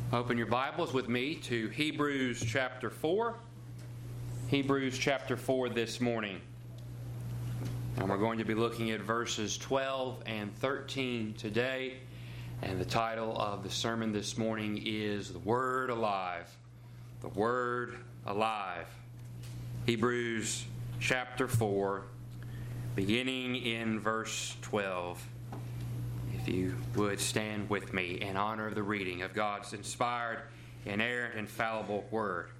Open your Bibles with me to Hebrews chapter 4. Hebrews chapter 4 this morning. And we're going to be looking at verses 12 and 13 today. And the title of the sermon this morning is The Word Alive. The Word Alive. Hebrews chapter 4, beginning in verse 12. If you would stand with me in honor of the reading of God's inspired, inerrant, infallible Word.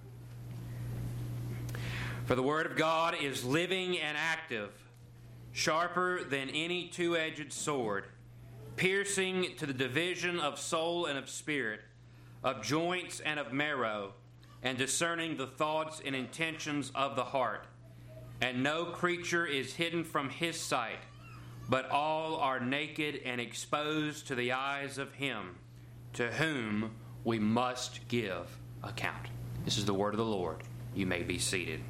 For the Word of God is living and active, sharper than any two-edged sword, piercing to the division of soul and of spirit, of joints and of marrow, and discerning the thoughts and intentions of the heart. And no creature is hidden from His sight, but all are naked and exposed to the eyes of Him, to whom we must give account. This is the word of the Lord. You may be seated.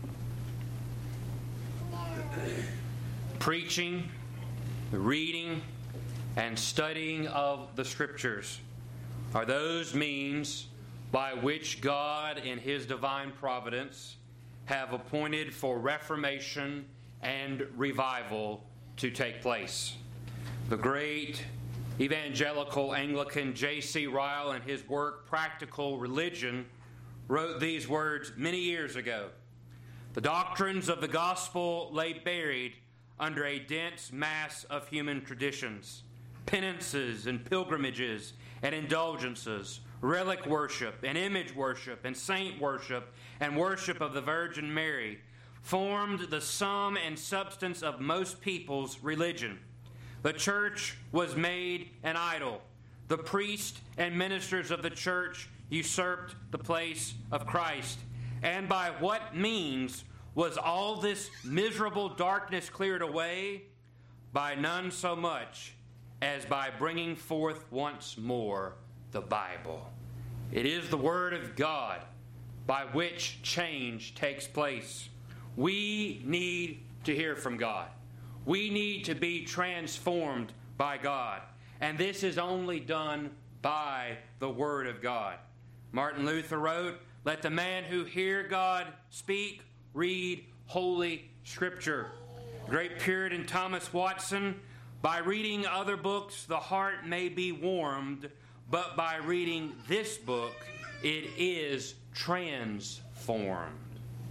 Preaching, reading, and studying of the Scriptures are those means by which God in His divine providence have appointed for reformation and revival to take place. The great evangelical Anglican J.C. Ryle, in his work Practical Religion, wrote these words many years ago. The doctrines of the gospel lay buried under a dense mass of human traditions, penances and pilgrimages and indulgences, relic worship and image worship and saint worship and worship of the Virgin Mary, formed the sum and substance of most people's religion. The church was made an idol. The priests and ministers of the church usurped the place of Christ. And by what means was all this miserable darkness cleared away? By none so much as by bringing forth once more the Bible. It is the Word of God by which change takes place. We need to hear from God. We need to be transformed by God. And this is only done by the Word of God. Martin Luther wrote, "Let the man who hear God speak, read Holy Scripture." Great Puritan Thomas Watson, "By reading other books, the heart may be warmed, but by reading this book, it is transformed."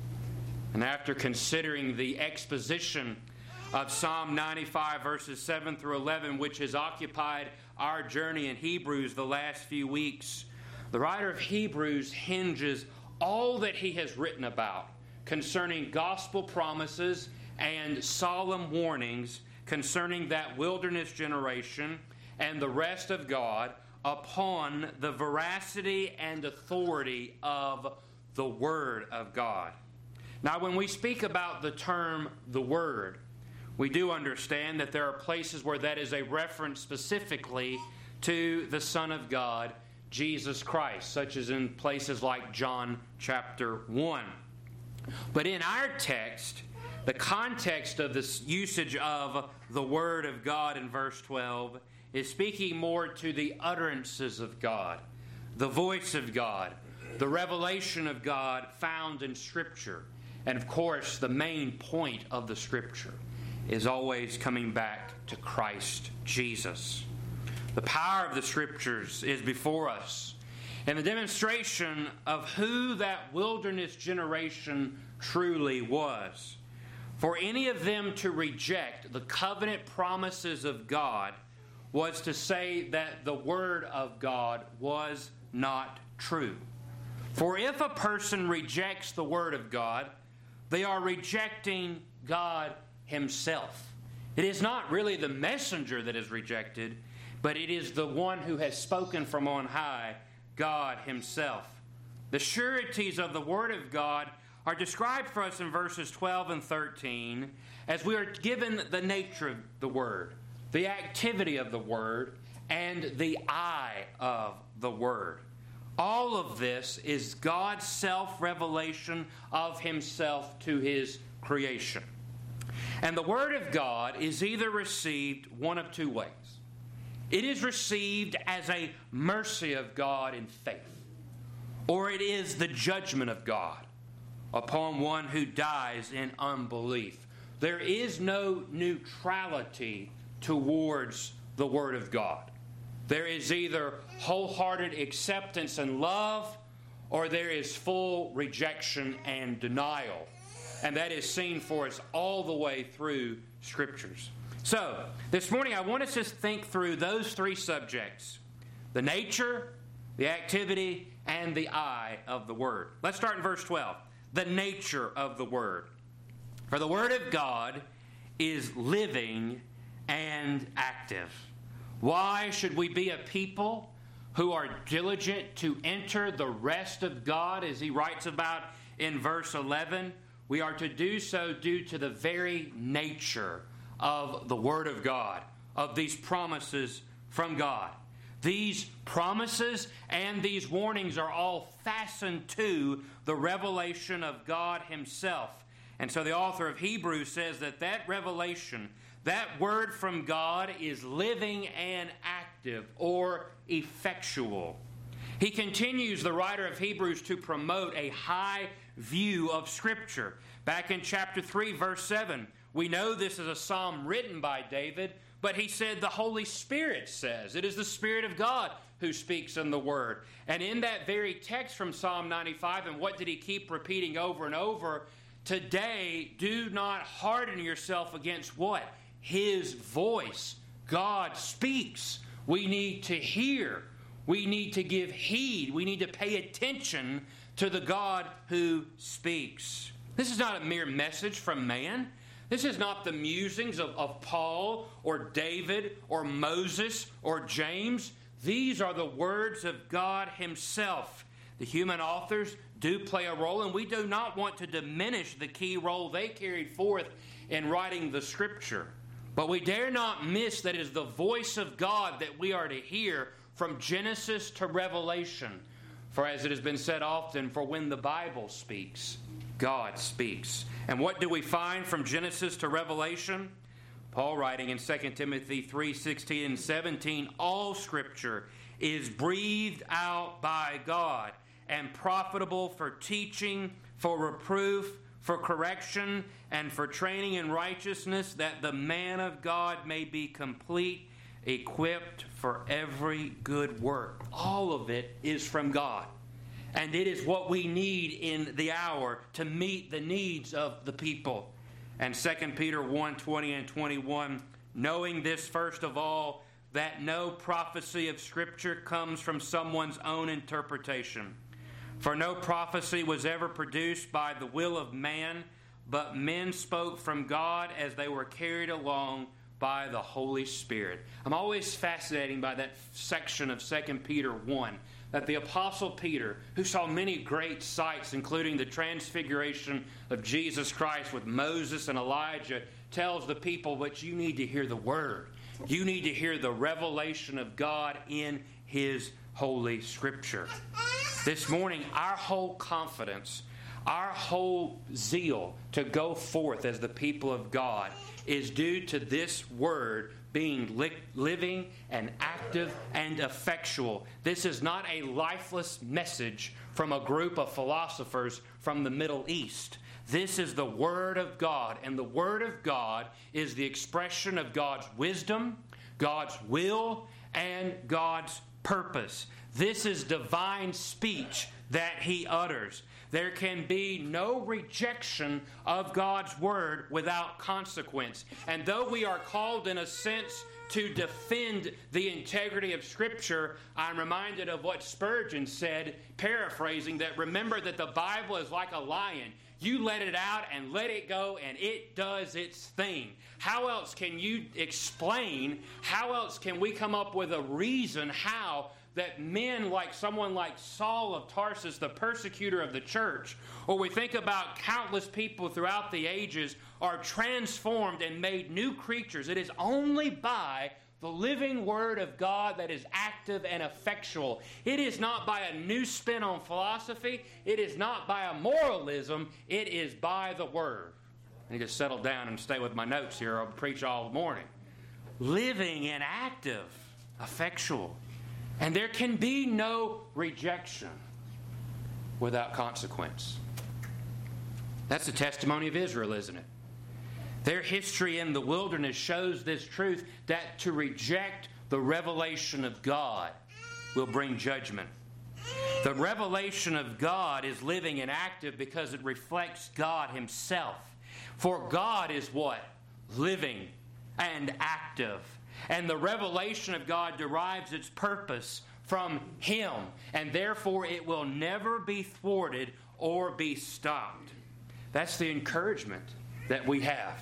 And after considering the exposition of Psalm 95 verses 7 through 11, which has occupied our journey in Hebrews the last few weeks, the writer of Hebrews hinges all that he has written about concerning gospel promises and solemn warnings concerning that wilderness generation and the rest of God upon the veracity and authority of the Word of God. Now, when we speak about the term the Word, we do understand that there are places where that is a reference specifically to the Son of God, Jesus Christ, such as in places like John chapter 1. But in our text, the context of this usage of the Word of God in verse 12 is speaking more to the utterances of God, the voice of God, the revelation of God found in Scripture. And of course, the main point of the Scripture is always coming back to Christ Jesus. The power of the Scriptures is before us, and the demonstration of who that wilderness generation truly was. For any of them to reject the covenant promises of God was to say that the Word of God was not true. For if a person rejects the Word of God, they are rejecting God Himself. It is not really the messenger that is rejected, but it is the one who has spoken from on high, God Himself. The sureties of the Word of God are described for us in verses 12 and 13 as we are given the nature of the Word, the activity of the Word, and the eye of the Word. All of this is God's self-revelation of Himself to His creation. And the Word of God is either received one of two ways. It is received as a mercy of God in faith. or it is the judgment of God upon one who dies in unbelief. There is no neutrality towards the Word of God. There is either wholehearted acceptance and love, or there is full rejection and denial. And that is seen for us all the way through Scriptures. So, this morning I want us to think through those three subjects: the nature, the activity, and the I of the Word. Let's start in verse 12. The nature of the Word. For the Word of God is living and active. Why should we be a people who are diligent to enter the rest of God, as he writes about in verse 11? We are to do so due to the very nature of the Word of God, of these promises from God. These promises and these warnings are all fastened to the revelation of God himself. And so the author of Hebrews says that revelation, that word from God, is living and active, or effectual. He continues, the writer of Hebrews, to promote a high view of Scripture. Back in chapter 3, verse 7, we know this is a psalm written by David, but he said the Holy Spirit says. It is the Spirit of God who speaks in the Word. And in that very text from Psalm 95, and what did he keep repeating over and over? Today, do not harden yourself against what? His voice. God speaks. We need to hear. We need to give heed. We need to pay attention to the God who speaks. This is not a mere message from man. This is not the musings of Paul or David or Moses or James. These are the words of God himself. The human authors do play a role, and we do not want to diminish the key role they carried forth in writing the Scripture. But we dare not miss that it is the voice of God that we are to hear from Genesis to Revelation. For as it has been said often, for when the Bible speaks, God speaks. And what do we find from Genesis to Revelation? Paul writing in 2 Timothy 3:16 and 17, all Scripture is breathed out by God and profitable for teaching, for reproof, for correction, and for training in righteousness, that the man of God may be complete, equipped for every good work. All of it is from God. And it is what we need in the hour to meet the needs of the people. And 2 Peter 1:20 and 21, knowing this first of all, that no prophecy of Scripture comes from someone's own interpretation. For no prophecy was ever produced by the will of man, but men spoke from God as they were carried along by the Holy Spirit. I'm always fascinated by that section of 2 Peter 1, that the Apostle Peter, who saw many great sights, including the transfiguration of Jesus Christ with Moses and Elijah, tells the people, but you need to hear the Word. You need to hear the revelation of God in His Holy Scripture. This morning, our whole confidence, our whole zeal to go forth as the people of God is due to this Word being living and active and effectual. This is not a lifeless message from a group of philosophers from the Middle East. This is the Word of God, and the Word of God is the expression of God's wisdom, God's will, and God's purpose. This is divine speech that He utters. There can be no rejection of God's Word without consequence. And though we are called, in a sense, to defend the integrity of Scripture, I'm reminded of what Spurgeon said, paraphrasing, that remember that the Bible is like a lion. You let it out and let it go, and it does its thing. How else can you explain, how else can we come up with a reason how that men like someone like Saul of Tarsus, the persecutor of the church, or we think about countless people throughout the ages, are transformed and made new creatures? It is only by the living Word of God that is active and effectual. It is not by a new spin on philosophy. It is not by a moralism. It is by the Word. I need to settle down and stay with my notes here. I'll preach all morning. Living and active, effectual. And there can be no rejection. without consequence. That's the testimony of Israel, isn't it? Their history in the wilderness shows this truth, that to reject the revelation of God will bring judgment. The revelation of God is living and active because it reflects God Himself. For God is what? Living and active. And the revelation of God derives its purpose from Him, and therefore it will never be thwarted or be stopped. That's the encouragement that we have.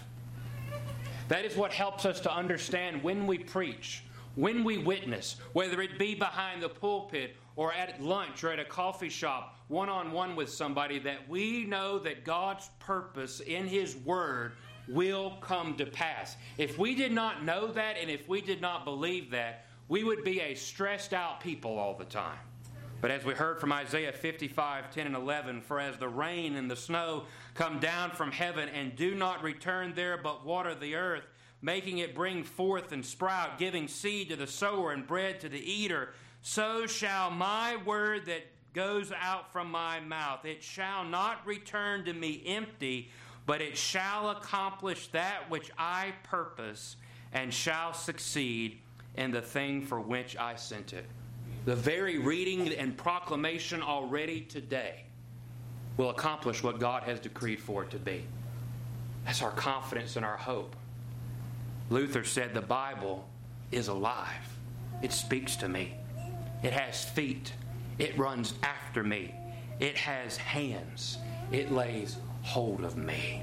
That is what helps us to understand when we preach, when we witness, whether it be behind the pulpit or at lunch or at a coffee shop, one-on-one with somebody, that we know that God's purpose in His Word will come to pass. If we did not know that, and if we did not believe that, we would be a stressed out people all the time. But as we heard from Isaiah 55:10 and 11, for as the rain and the snow come down from heaven and do not return there, but water the earth, making it bring forth and sprout, giving seed to the sower and bread to the eater, so shall my word that goes out from my mouth. It shall not return to me empty, but it shall accomplish that which I purpose, and shall succeed in the thing for which I sent it. The very reading and proclamation already today will accomplish what God has decreed for it to be. That's our confidence and our hope. Luther said the Bible is alive. It speaks to me. It has feet. It runs after me. It has hands. It lays hold of me.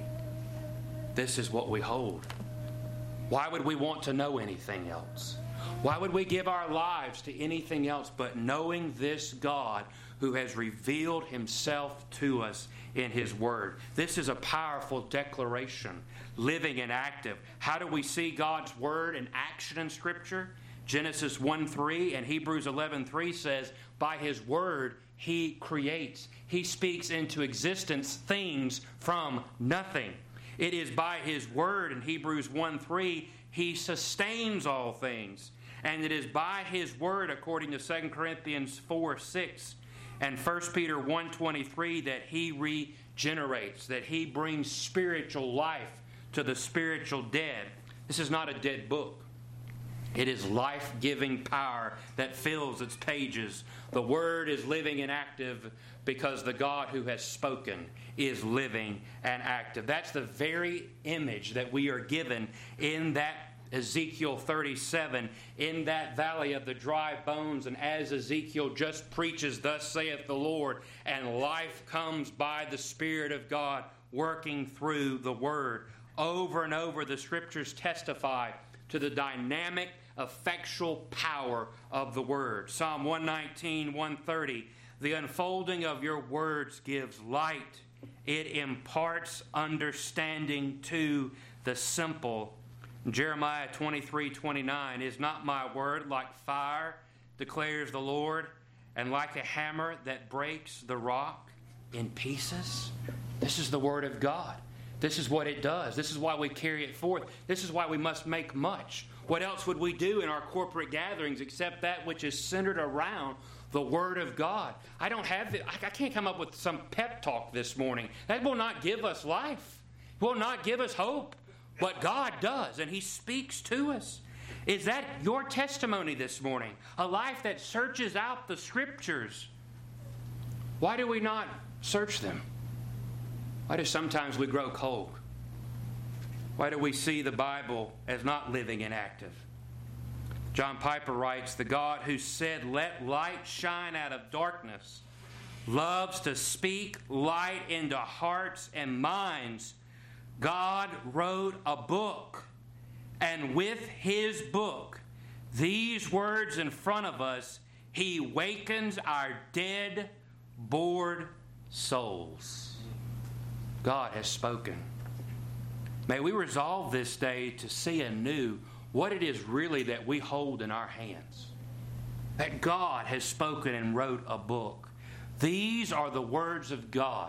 This is what we hold. Why would we want to know anything else? Why would we give our lives to anything else but knowing this God who has revealed Himself to us in His Word? This is a powerful declaration, living and active. How do we see God's Word in action in Scripture? Genesis 1:3 and Hebrews 11:3 says, by His Word He creates. He speaks into existence things from nothing. It is by His Word in Hebrews 1:3 He sustains all things. And it is by His Word, according to 2 Corinthians 4:6 and 1 Peter 1:23, that He regenerates, that He brings spiritual life to the spiritual dead. This is not a dead book. It is life-giving power that fills its pages. The Word is living and active because the God who has spoken is living and active. That's the very image that we are given in that Ezekiel 37, in that valley of the dry bones. And as Ezekiel just preaches, thus saith the Lord, and life comes by the Spirit of God working through the Word. Over and over, the Scriptures testify to the dynamic, effectual power of the Word. Psalm 119, 130, the unfolding of your words gives light. It imparts understanding to the simple. Jeremiah 23:29, is not my word like fire, declares the Lord, and like a hammer that breaks the rock in pieces? This is the Word of God. This is what it does. This is why we carry it forth. This is why we must make much. What else would we do in our corporate gatherings except that which is centered around the Word of God? I can't come up with some pep talk this morning. That will not give us life. It will not give us hope. But God does, and He speaks to us. Is that your testimony this morning? A life that searches out the Scriptures. Why do we not search them? Why do sometimes we grow cold? Why do we see the Bible as not living and active? John Piper writes, the God who said, let light shine out of darkness, loves to speak light into hearts and minds. God wrote a book, and with His book, these words in front of us, He wakens our dead, bored souls. God has spoken. May we resolve this day to see anew what it is really that we hold in our hands. That God has spoken and wrote a book. These are the words of God.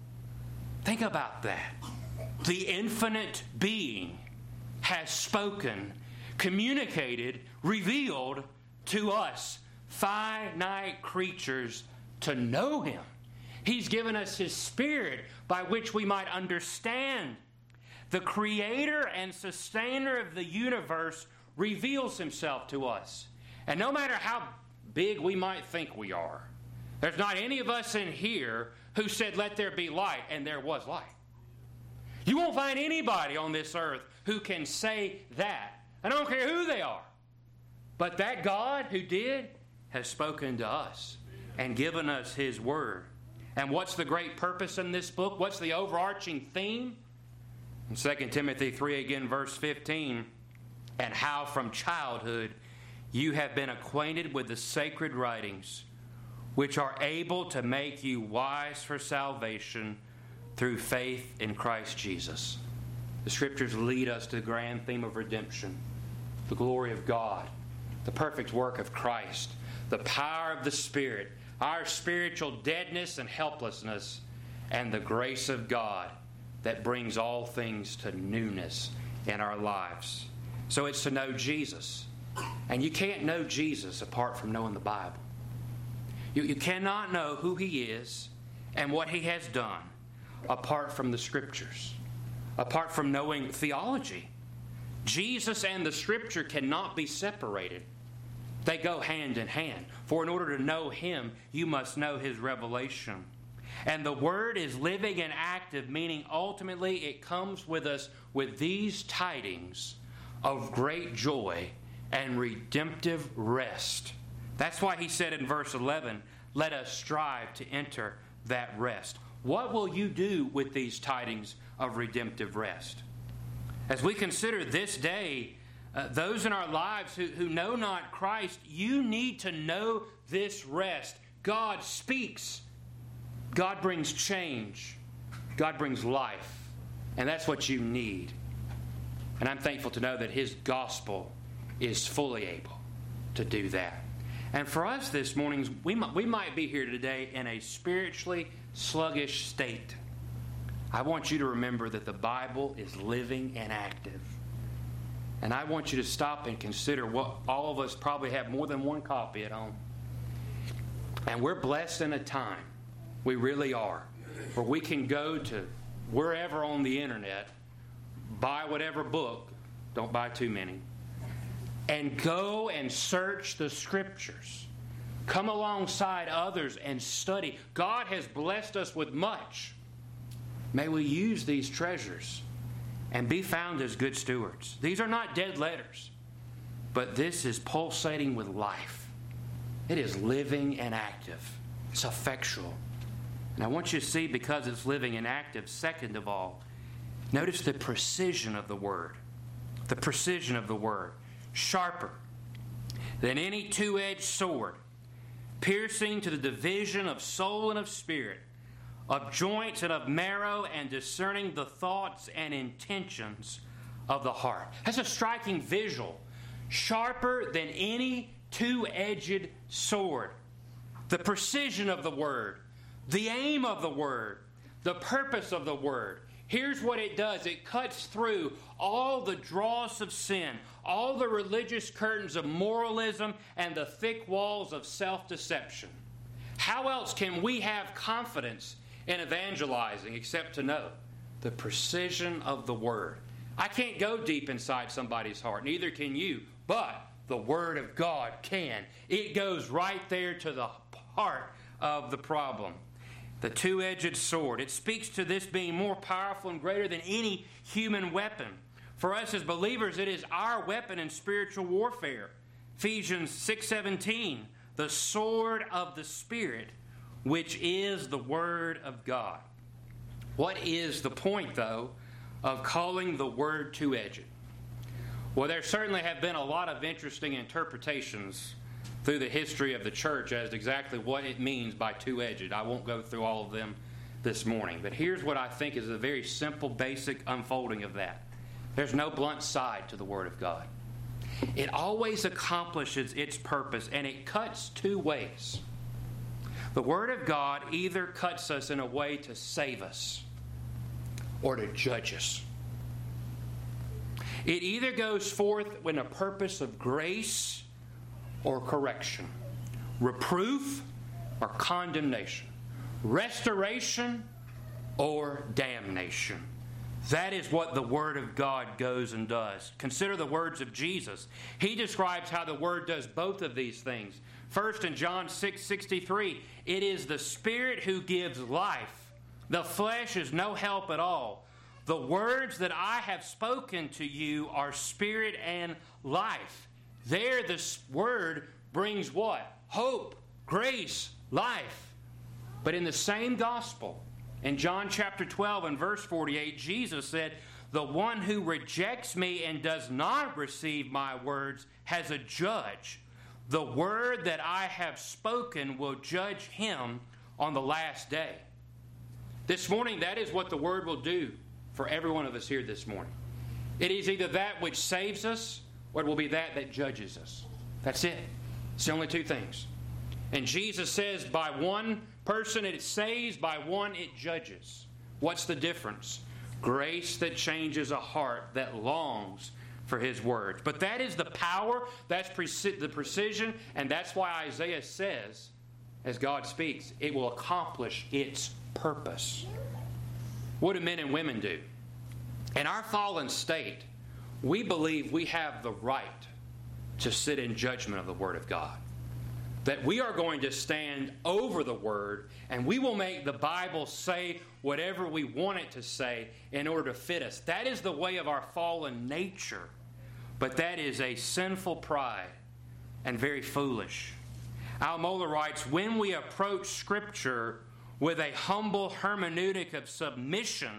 Think about that. The infinite being has spoken, communicated, revealed to us, finite creatures, to know Him. He's given us His Spirit by which we might understand. The Creator and Sustainer of the universe reveals Himself to us. And no matter how big we might think we are, there's not any of us in here who said, "Let there be light," and there was light. You won't find anybody on this earth who can say that. I don't care who they are. But that God who did has spoken to us and given us His Word. And what's the great purpose in this book? What's the overarching theme? In 2 Timothy 3 again, verse 15, "And how from childhood you have been acquainted with the sacred writings, which are able to make you wise for salvation through faith in Christ Jesus." The Scriptures lead us to the grand theme of redemption, the glory of God, the perfect work of Christ, the power of the Spirit, our spiritual deadness and helplessness, and the grace of God that brings all things to newness in our lives. So it's to know Jesus. And you can't know Jesus apart from knowing the Bible. You cannot know who He is and what He has done apart from the Scriptures, apart from knowing theology. Jesus and the Scripture cannot be separated. They go hand in hand. For in order to know Him, you must know His revelation. And the Word is living and active, meaning ultimately it comes with us with these tidings of great joy and redemptive rest. That's why He said in verse 11, "Let us strive to enter that rest." What will you do with these tidings of redemptive rest? As we consider this day, those in our lives who know not Christ, you need to know this rest. God speaks. God brings change. God brings life. And that's what you need. And I'm thankful to know that His gospel is fully able to do that. And for us this morning, we might be here today in a spiritually sluggish state. I want you to remember that the Bible is living and active. And I want you to stop and consider what all of us probably have more than one copy at home. And we're blessed in a time, we really are, where we can go to wherever on the internet, buy whatever book, don't buy too many, and go and search the Scriptures. Come alongside others and study. God has blessed us with much. May we use these treasures and be found as good stewards. These are not dead letters, but this is pulsating with life. It is living and active. It's effectual. And I want you to see, because it's living and active, second of all, notice the precision of the Word. The precision of the Word. Sharper than any two-edged sword, piercing to the division of soul and of spirit, of joints and of marrow, and discerning the thoughts and intentions of the heart. That's a striking visual. Sharper than any two-edged sword. The precision of the Word, the aim of the Word, the purpose of the Word. Here's what it does. It cuts through all the dross of sin, all the religious curtains of moralism, and the thick walls of self-deception. How else can we have confidence in evangelizing except to know the precision of the Word? I can't go deep inside somebody's heart, neither can you, but the Word of God can. It goes right there to the heart of the problem. The two-edged sword. It speaks to this being more powerful and greater than any human weapon. For us as believers, it is our weapon in spiritual warfare. Ephesians 6:17, the sword of the Spirit, which is the Word of God. What is the point, though, of calling the Word two-edged? Well, there certainly have been a lot of interesting interpretations through the history of the church as to exactly what it means by two-edged. I won't go through all of them this morning, but here's what I think is a very simple, basic unfolding of that. There's no blunt side to the Word of God. It always accomplishes its purpose, and it cuts two ways. The Word of God either cuts us in a way to save us or to judge us. It either goes forth with a purpose of grace or correction, reproof or condemnation, restoration or damnation. That is what the Word of God goes and does. Consider the words of Jesus. He describes how the Word does both of these things. First, in John 6:63, it is the Spirit who gives life. The flesh is no help at all. The words that I have spoken to you are spirit and life. There, this Word brings what? Hope, grace, life. But in the same gospel, in John chapter 12 and verse 48, Jesus said, "The one who rejects me and does not receive my words has a judge. The word that I have spoken will judge him on the last day." This morning, that is what the Word will do for every one of us here this morning. It is either that which saves us, or it will be that judges us. That's it. It's the only two things. And Jesus says, by one person it saves, by one it judges. What's the difference? Grace that changes a heart that longs for His words. But that is the power, that's the precision, and that's why Isaiah says, as God speaks, it will accomplish its purpose. What do men and women do? In our fallen state, we believe we have the right to sit in judgment of the Word of God. That we are going to stand over the Word, and we will make the Bible say whatever we want it to say in order to fit us. That is the way of our fallen nature. But that is a sinful pride and very foolish. Al Mohler writes, when we approach Scripture with a humble hermeneutic of submission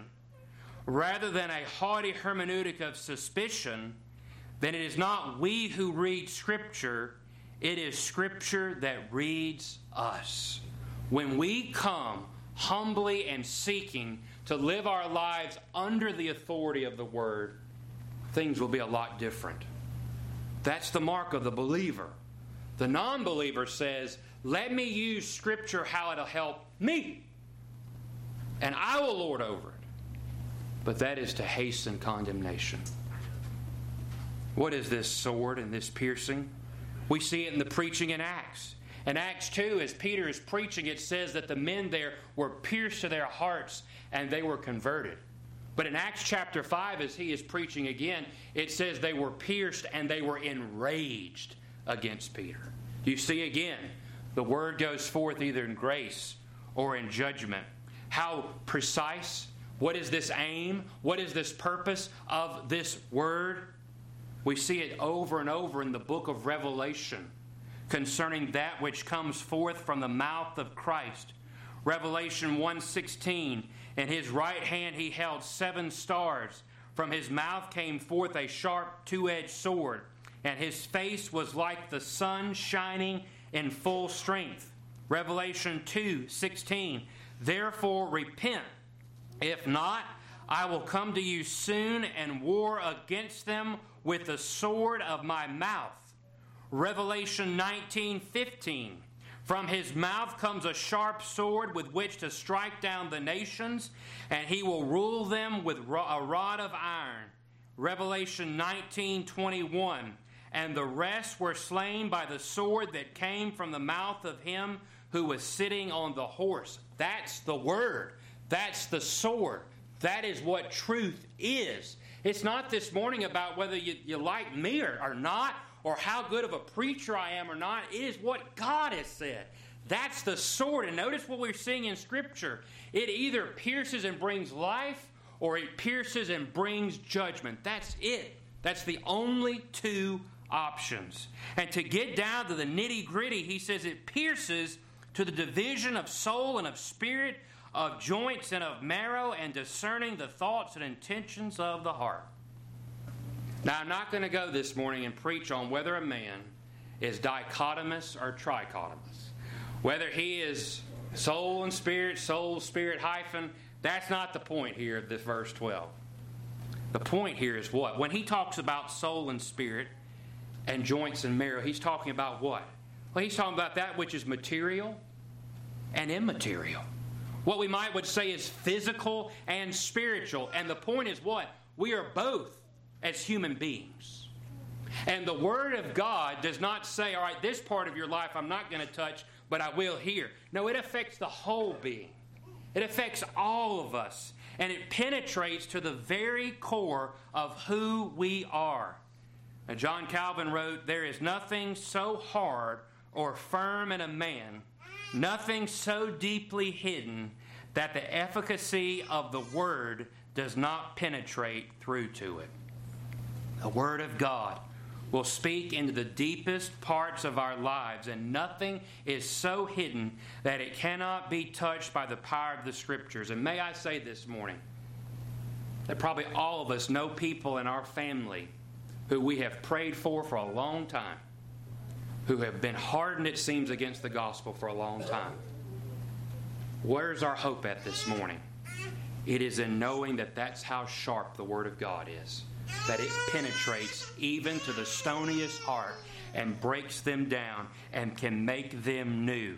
rather than a haughty hermeneutic of suspicion, then it is not we who read Scripture, it is Scripture that reads us. When we come humbly and seeking to live our lives under the authority of the Word, things will be a lot different. That's the mark of the believer. The non-believer says, let me use Scripture how it'll help me, and I will lord over it. But that is to hasten condemnation. What is this sword and this piercing? We see it in the preaching in Acts. In Acts 2, as Peter is preaching, it says that the men there were pierced to their hearts and they were converted. But in Acts chapter 5, as he is preaching again, it says they were pierced and they were enraged against Peter. Do you see again? The Word goes forth either in grace or in judgment. How precise? What is this aim? What is this purpose of this Word? We see it over and over in the book of Revelation concerning that which comes forth from the mouth of Christ. Revelation 1:16, in His right hand He held 7 stars. From His mouth came forth a sharp two-edged sword, and His face was like the sun shining in full strength. Revelation 2:16, therefore repent. If not, I will come to you soon and war against them with the sword of my mouth. Revelation 19:15, from His mouth comes a sharp sword with which to strike down the nations, and He will rule them with a rod of iron. Revelation 19:21, and the rest were slain by the sword that came from the mouth of Him who was sitting on the horse. That's the Word. That's the sword. That is what truth is. It's not this morning about whether you like me or not, or how good of a preacher I am or not. It is what God has said. That's the sword. And notice what we're seeing in Scripture. It either pierces and brings life, or it pierces and brings judgment. That's it. That's the only two options. And to get down to the nitty-gritty, he says it pierces to the division of soul and of spirit, of joints and of marrow, and discerning the thoughts and intentions of the heart. Now, I'm not going to go this morning and preach on whether a man is dichotomous or trichotomous. Whether he is soul and spirit, soul, spirit, hyphen, that's not the point here of this verse 12. The point here is what? When he talks about soul and spirit and joints and marrow, he's talking about what? Well, he's talking about that which is material and immaterial. What we would say is physical and spiritual. And the point is what? We are both as human beings. And the Word of God does not say, all right, this part of your life I'm not going to touch, but I will here. No, it affects the whole being. It affects all of us. And it penetrates to the very core of who we are. Now, John Calvin wrote, "There is nothing so hard or firm in a man, nothing so deeply hidden, that the efficacy of the Word does not penetrate through to it." The Word of God will speak into the deepest parts of our lives, and nothing is so hidden that it cannot be touched by the power of the Scriptures. And may I say this morning that probably all of us know people in our family who we have prayed for a long time, who have been hardened, it seems, against the gospel for a long time. Where's our hope at this morning? It is in knowing that that's how sharp the Word of God is, that it penetrates even to the stoniest heart and breaks them down and can make them new.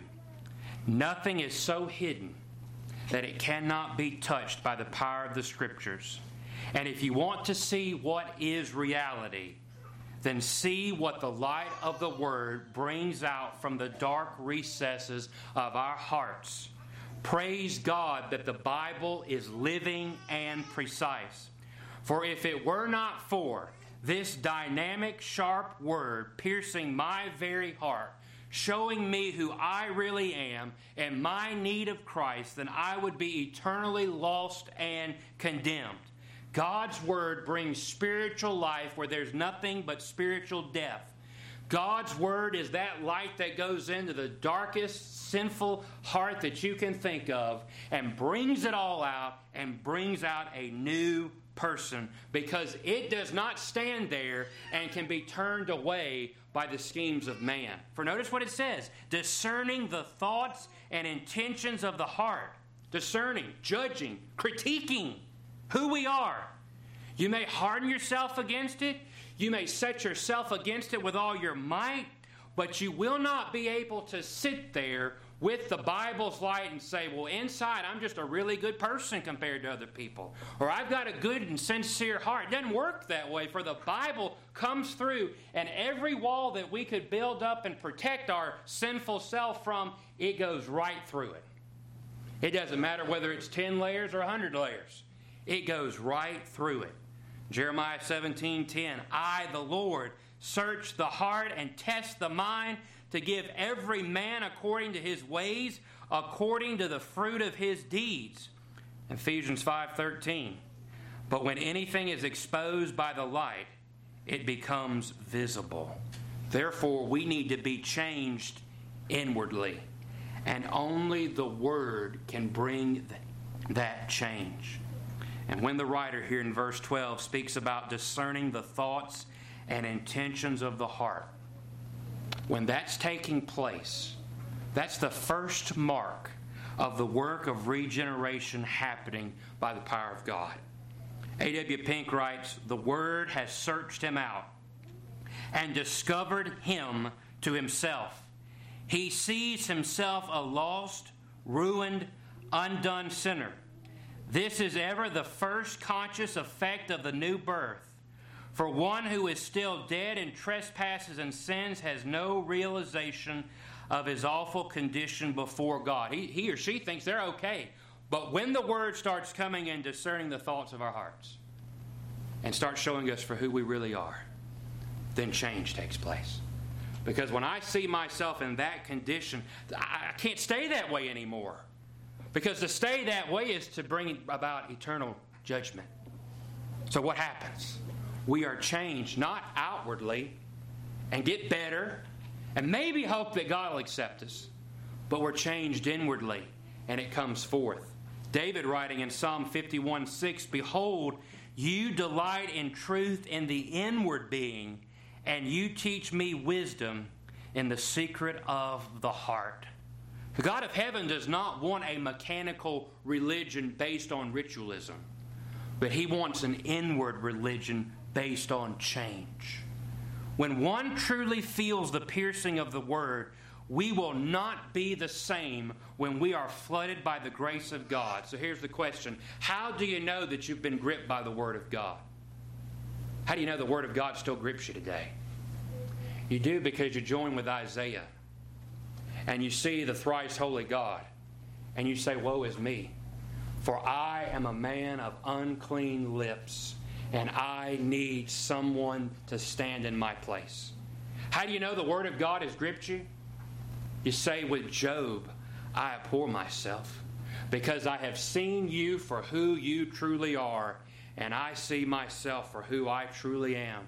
Nothing is so hidden that it cannot be touched by the power of the Scriptures. And if you want to see what is reality, then see what the light of the Word brings out from the dark recesses of our hearts. Praise God that the Bible is living and precise. For if it were not for this dynamic, sharp Word piercing my very heart, showing me who I really am and my need of Christ, then I would be eternally lost and condemned. God's Word brings spiritual life where there's nothing but spiritual death. God's Word is that light that goes into the darkest, sinful heart that you can think of and brings it all out and brings out a new person, because it does not stand there and can be turned away by the schemes of man. For notice what it says, discerning the thoughts and intentions of the heart. Discerning, judging, critiquing who we are. You may harden yourself against it. You may set yourself against it with all your might, but you will not be able to sit there with the Bible's light and say, well, inside I'm just a really good person compared to other people. Or I've got a good and sincere heart. It doesn't work that way, for the Bible comes through, and every wall that we could build up and protect our sinful self from, it goes right through it. It doesn't matter whether it's 10 layers or 100 layers. It goes right through it. Jeremiah 17:10, I, the Lord, search the heart and test the mind to give every man according to his ways, according to the fruit of his deeds. Ephesians 5:13, but when anything is exposed by the light, it becomes visible. Therefore, we need to be changed inwardly, and only the Word can bring that change. And when the writer here in verse 12 speaks about discerning the thoughts and intentions of the heart, when that's taking place, that's the first mark of the work of regeneration happening by the power of God. A.W. Pink writes, the Word has searched him out and discovered him to himself. He sees himself a lost, ruined, undone sinner. This is ever the first conscious effect of the new birth. For one who is still dead in trespasses and sins has no realization of his awful condition before God. He or she thinks they're okay. But when the Word starts coming and discerning the thoughts of our hearts and starts showing us for who we really are, then change takes place. Because when I see myself in that condition, I can't stay that way anymore. Because to stay that way is to bring about eternal judgment. So what happens? We are changed, not outwardly, and get better, and maybe hope that God will accept us, but we're changed inwardly, and it comes forth. David writing in Psalm 51:6, behold, you delight in truth in the inward being, and you teach me wisdom in the secret of the heart. The God of heaven does not want a mechanical religion based on ritualism, but He wants an inward religion based on change. When one truly feels the piercing of the Word, we will not be the same when we are flooded by the grace of God. So here's the question. How do you know that you've been gripped by the Word of God? How do you know the Word of God still grips you today? You do because you join with Isaiah. and you see the thrice holy God, and you say, woe is me, for I am a man of unclean lips, and I need someone to stand in my place. How do you know the Word of God has gripped you? You say with Job, I abhor myself, because I have seen you for who you truly are, and I see myself for who I truly am.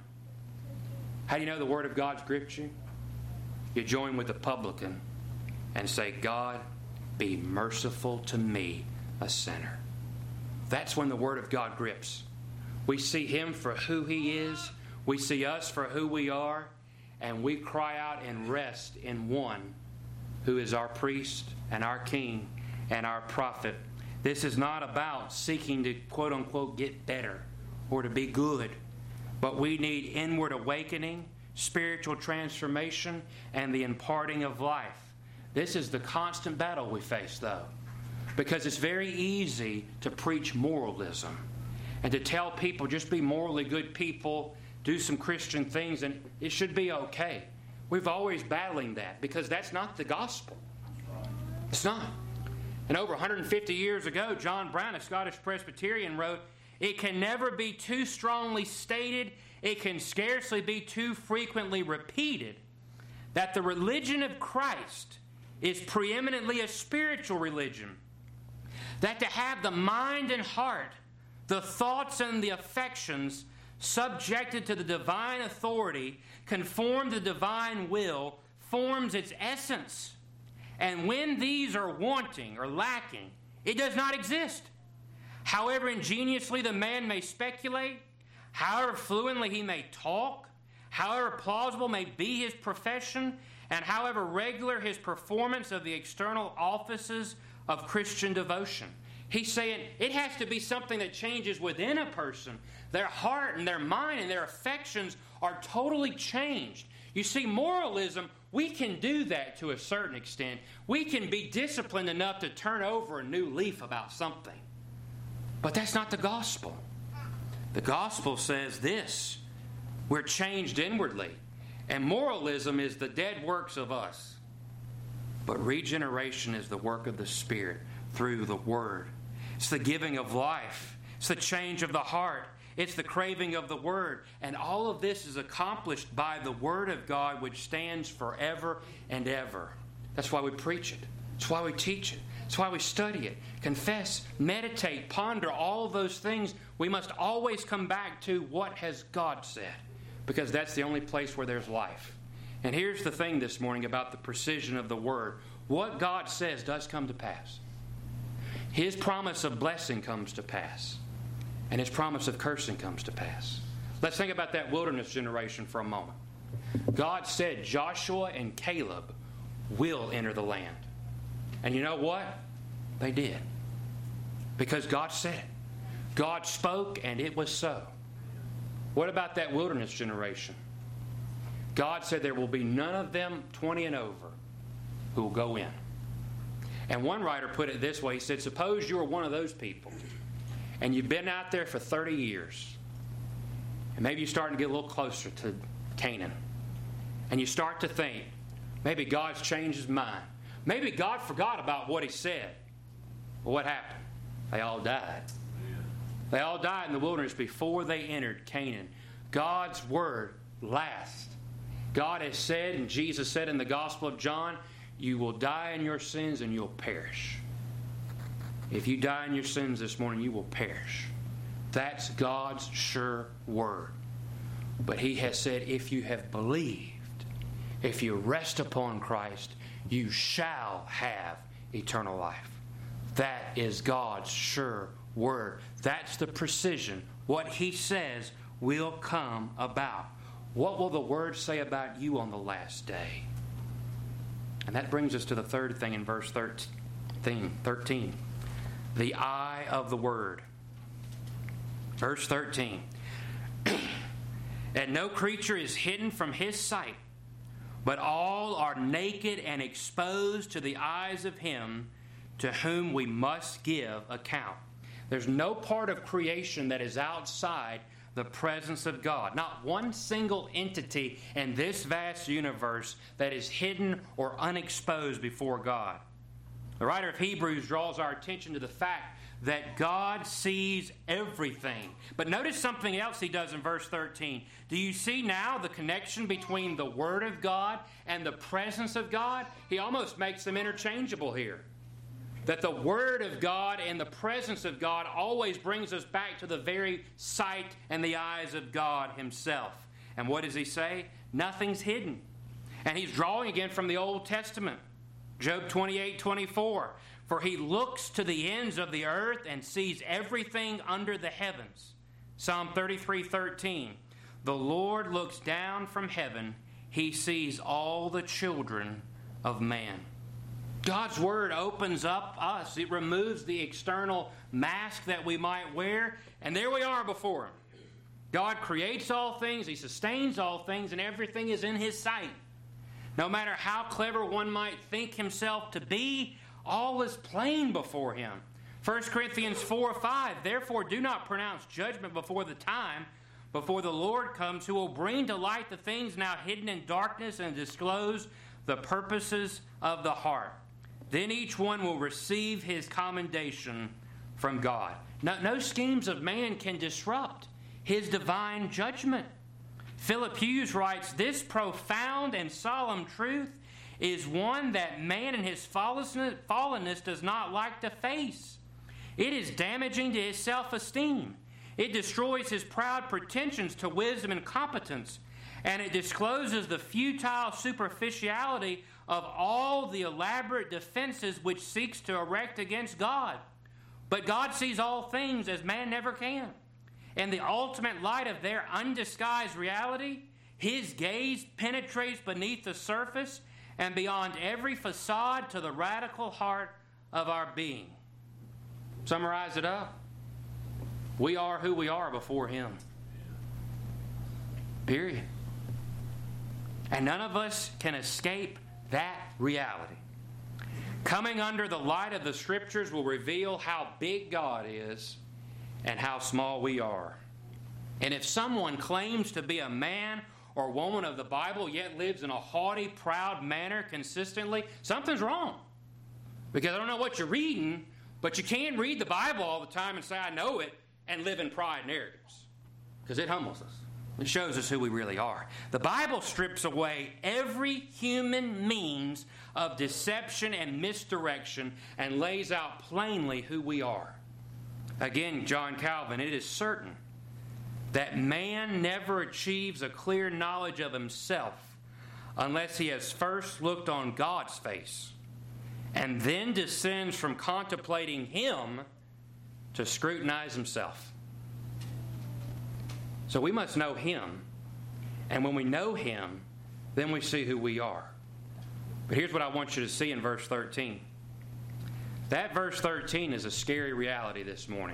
How do you know the Word of God's gripped you? You join with the publican and say, God, be merciful to me, a sinner. That's when the Word of God grips. We see Him for who He is. We see us for who we are. And we cry out and rest in one who is our priest and our king and our prophet. This is not about seeking to, quote unquote, get better or to be good. But we need inward awakening, spiritual transformation, and the imparting of life. This is the constant battle we face, though. Because it's very easy to preach moralism and to tell people just be morally good people, do some Christian things, and it should be okay. We've always battling that because that's not the gospel. It's not. And over 150 years ago, John Brown, a Scottish Presbyterian, wrote, it can never be too strongly stated, it can scarcely be too frequently repeated, that the religion of Christ is preeminently a spiritual religion. That to have the mind and heart, the thoughts and the affections subjected to the divine authority, conform to the divine will, forms its essence. And when these are wanting or lacking, it does not exist. However ingeniously the man may speculate, however fluently he may talk, however plausible may be his profession, and however regular his performance of the external offices of Christian devotion. He's saying it has to be something that changes within a person. Their heart and their mind and their affections are totally changed. You see, moralism, we can do that to a certain extent. We can be disciplined enough to turn over a new leaf about something. But that's not the gospel. The gospel says this: we're changed inwardly. And moralism is the dead works of us. But regeneration is the work of the Spirit through the Word. It's the giving of life. It's the change of the heart. It's the craving of the Word. And all of this is accomplished by the Word of God, which stands forever and ever. That's why we preach it. That's why we teach it. That's why we study it, confess, meditate, ponder all of those things. We must always come back to what has God said, because that's the only place where there's life. And here's the thing this morning about the precision of the Word. What God says does come to pass. His promise of blessing comes to pass. And His promise of cursing comes to pass. Let's think about that wilderness generation for a moment. God said Joshua and Caleb will enter the land. And you know what? They did. Because God said it. God spoke and it was so. What about that wilderness generation? God said there will be none of them 20 and over who will go in. And one writer put it this way. He said, suppose you're one of those people and you've been out there for 30 years. And maybe you're starting to get a little closer to Canaan. And you start to think, maybe God's changed His mind. Maybe God forgot about what He said. Well, what happened? They all died. They all died in the wilderness before they entered Canaan. God's Word lasts. God has said, and Jesus said in the Gospel of John, you will die in your sins and you'll perish. If you die in your sins this morning, you will perish. That's God's sure word. But He has said, if you have believed, if you rest upon Christ, you shall have eternal life. That is God's sure word. That's the precision. What He says will come about. What will the Word say about you on the last day? And that brings us to the third thing in verse 13. The eye of the Word. Verse 13. And no creature is hidden from His sight, but all are naked and exposed to the eyes of Him to whom we must give account. There's no part of creation that is outside the presence of God. Not one single entity in this vast universe that is hidden or unexposed before God. The writer of Hebrews draws our attention to the fact that God sees everything. But notice something else he does in verse 13. Do you see now the connection between the Word of God and the presence of God? He almost makes them interchangeable here. That the Word of God and the presence of God always brings us back to the very sight and the eyes of God Himself. And what does He say? Nothing's hidden. And He's drawing again from the Old Testament. Job 28:24. For He looks to the ends of the earth and sees everything under the heavens. Psalm 33:13. The Lord looks down from heaven. He sees all the children of man. God's Word opens up us. It removes the external mask that we might wear, and there we are before Him. God creates all things, He sustains all things, and everything is in His sight. No matter how clever one might think himself to be, all is plain before Him. 1 Corinthians 4:5, therefore do not pronounce judgment before the time, before the Lord comes, who will bring to light the things now hidden in darkness and disclose the purposes of the heart. Then each one will receive his commendation from God. No schemes of man can disrupt His divine judgment. Philip Hughes writes, this profound and solemn truth is one that man in his fallenness does not like to face. It is damaging to his self-esteem. It destroys his proud pretensions to wisdom and competence, and it discloses the futile superficiality of all the elaborate defenses which seeks to erect against God. But God sees all things as man never can. In the ultimate light of their undisguised reality, His gaze penetrates beneath the surface and beyond every facade to the radical heart of our being. Summarize it up. We are who we are before Him. Period. And none of us can escape that reality. Coming under the light of the Scriptures will reveal how big God is and how small we are. And if someone claims to be a man or woman of the Bible yet lives in a haughty, proud manner consistently, something's wrong. Because I don't know what you're reading, but you can't read the Bible all the time and say, I know it, and live in pride and arrogance. Because it humbles us. It shows us who we really are. The Bible strips away every human means of deception and misdirection and lays out plainly who we are. Again, John Calvin, it is certain that man never achieves a clear knowledge of himself unless he has first looked on God's face and then descends from contemplating Him to scrutinize himself. So we must know Him, and when we know Him, then we see who we are. But here's what I want you to see in verse 13. That verse 13 is a scary reality this morning.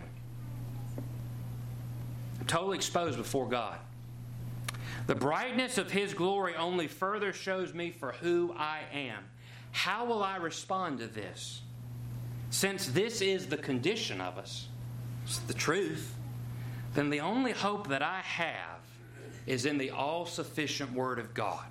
I'm totally exposed before God. The brightness of His glory only further shows me for who I am. How will I respond to this? Since this is the condition of us, it's the truth, then the only hope that I have is in the all-sufficient Word of God.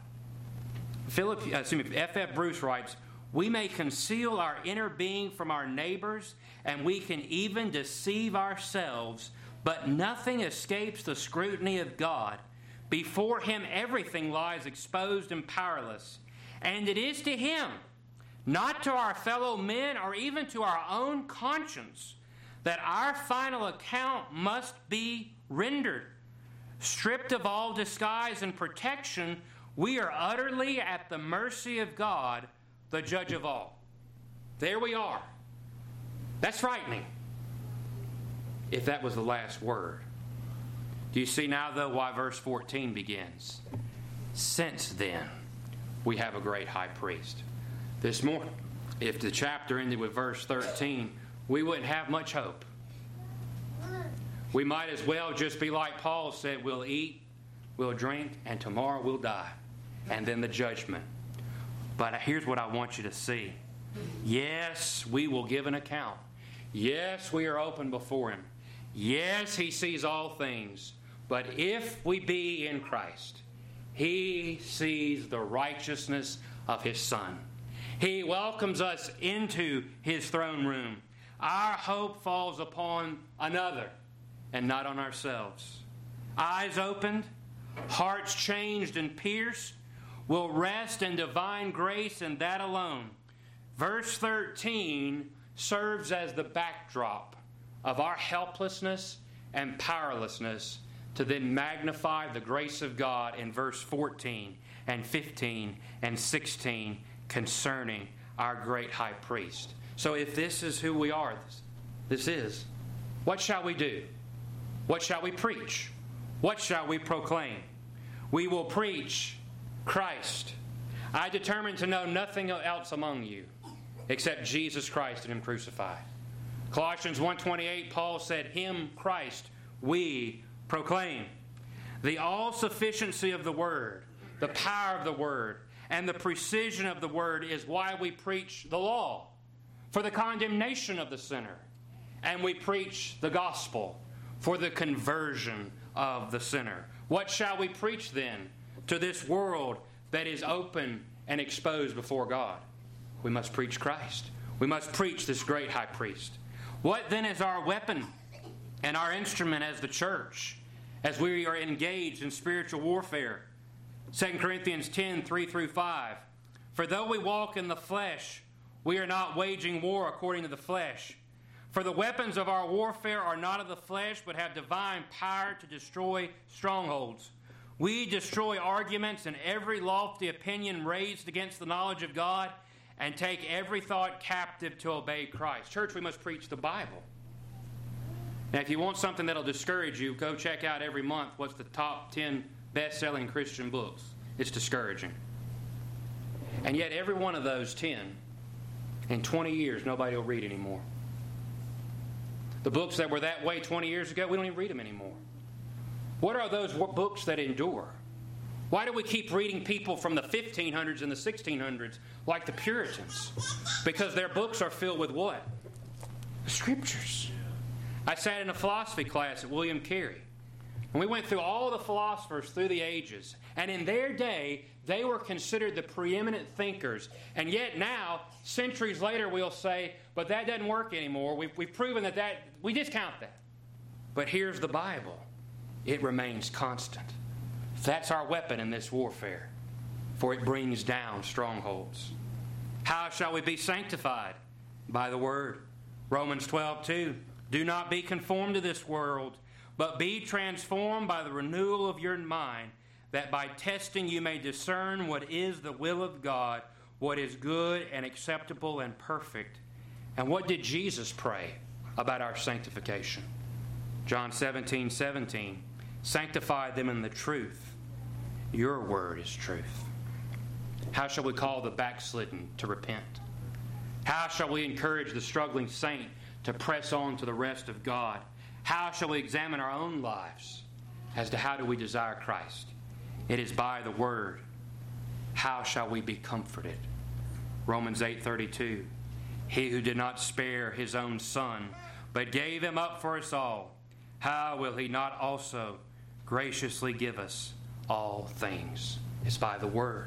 F.F. Bruce writes, we may conceal our inner being from our neighbors, and we can even deceive ourselves, but nothing escapes the scrutiny of God. Before Him, everything lies exposed and powerless. And it is to Him, not to our fellow men or even to our own conscience, that our final account must be rendered. Stripped of all disguise and protection, we are utterly at the mercy of God, the judge of all. There we are. That's frightening, if that was the last word. Do you see now, though, why verse 14 begins? Since then, we have a great high priest. This morning, if the chapter ended with verse 13, we wouldn't have much hope. We might as well just be like Paul said, we'll eat, we'll drink, and tomorrow we'll die. And then the judgment. But here's what I want you to see. Yes, we will give an account. Yes, we are open before Him. Yes, He sees all things. But if we be in Christ, He sees the righteousness of His Son. He welcomes us into His throne room. Our hope falls upon another and not on ourselves. Eyes opened, hearts changed and pierced, will rest in divine grace and that alone. Verse 13 serves as the backdrop of our helplessness and powerlessness to then magnify the grace of God in verse 14 and 15 and 16 concerning our great high priest. So if this is who we are, this is, what shall we do? What shall we preach? What shall we proclaim? We will preach Christ. I determined to know nothing else among you except Jesus Christ and Him crucified. Colossians 1:28, Paul said, Him, Christ, we proclaim. The all-sufficiency of the Word, the power of the Word, and the precision of the Word is why we preach the law for the condemnation of the sinner. And we preach the gospel for the conversion of the sinner. What shall we preach then to this world that is open and exposed before God? We must preach Christ. We must preach this great high priest. What then is our weapon and our instrument as the church, as we are engaged in spiritual warfare? 2 Corinthians 10:3-5. For though we walk in the flesh, we are not waging war according to the flesh. For the weapons of our warfare are not of the flesh, but have divine power to destroy strongholds. We destroy arguments and every lofty opinion raised against the knowledge of God, and take every thought captive to obey Christ. Church, we must preach the Bible. Now, if you want something that'll discourage you, go check out every month what's the top 10 best-selling Christian books. It's discouraging. And yet every one of those 10, in 20 years, nobody will read anymore. The books that were that way 20 years ago, we don't even read them anymore. What are those books that endure? Why do we keep reading people from the 1500s and the 1600s like the Puritans? Because their books are filled with what? The Scriptures. I sat in a philosophy class at William Carey, and we went through all the philosophers through the ages. And in their day, they were considered the preeminent thinkers. And yet now, centuries later, we'll say, but that doesn't work anymore. We've proven that we discount that. But here's the Bible. It remains constant. That's our weapon in this warfare, for it brings down strongholds. How shall we be sanctified? By the Word. Romans 12:2. Do not be conformed to this world, but be transformed by the renewal of your mind, that by testing you may discern what is the will of God, what is good and acceptable and perfect. And what did Jesus pray about our sanctification? John 17:17. Sanctify them in the truth. Your word is truth. How shall we call the backslidden to repent? How shall we encourage the struggling saint to press on to the rest of God? How shall we examine our own lives as to how do we desire Christ? It is by the Word. How shall we be comforted? Romans 8:32. He who did not spare His own Son, but gave Him up for us all, how will He not also graciously give us all things? It's by the Word.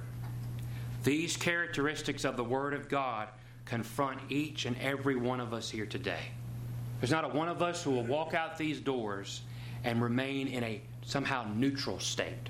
These characteristics of the Word of God confront each and every one of us here today. There's not a one of us who will walk out these doors and remain in a somehow neutral state.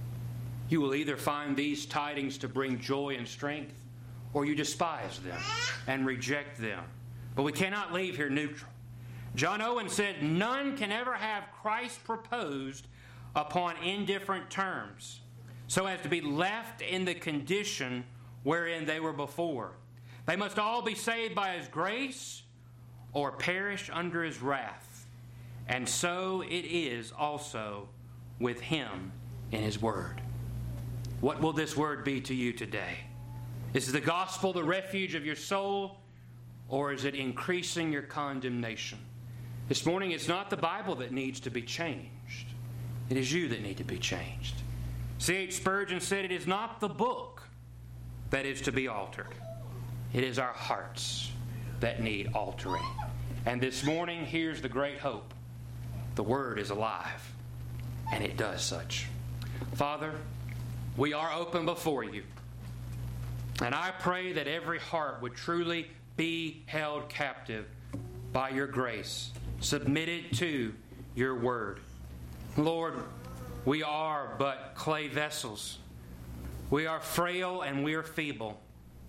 You will either find these tidings to bring joy and strength, or you despise them and reject them. But we cannot leave here neutral. John Owen said, none can ever have Christ proposed upon indifferent terms, so as to be left in the condition wherein they were before. They must all be saved by His grace or perish under His wrath. And so it is also with Him in His Word. What will this Word be to you today? Is the gospel the refuge of your soul, or is it increasing your condemnation? This morning, it's not the Bible that needs to be changed. It is you that need to be changed. C.H. Spurgeon said, it is not the book that is to be altered. It is our hearts that need altering. And this morning, here's the great hope. The Word is alive. and it does such. Father, we are open before you. And I pray that every heart would truly be held captive by your grace, submitted to your word. Lord, we are but clay vessels. We are frail and we are feeble.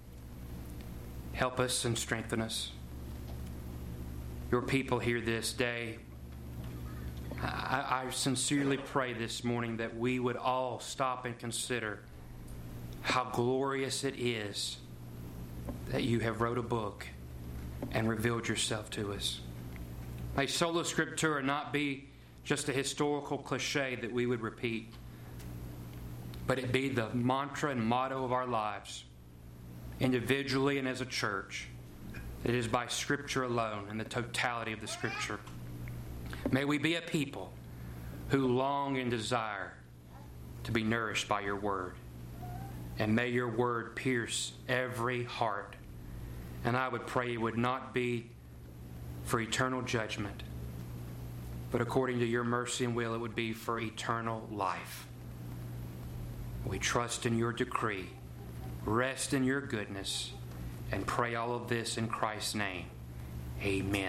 Help us and strengthen us. Your people here this day, I sincerely pray this morning that we would all stop and consider how glorious it is that you have wrote a book and revealed yourself to us. May Sola Scriptura not be just a historical cliche that we would repeat, but it be the mantra and motto of our lives, individually and as a church. It is by Scripture alone and the totality of the Scripture. May we be a people who long and desire to be nourished by your word. And may your word pierce every heart. And I would pray it would not be for eternal judgment, but according to your mercy and will, it would be for eternal life. We trust in your decree, rest in your goodness, and pray all of this in Christ's name. Amen.